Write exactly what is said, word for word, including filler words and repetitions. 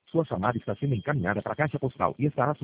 Sua chamada está sendo encaminhada para a caixa postal e estará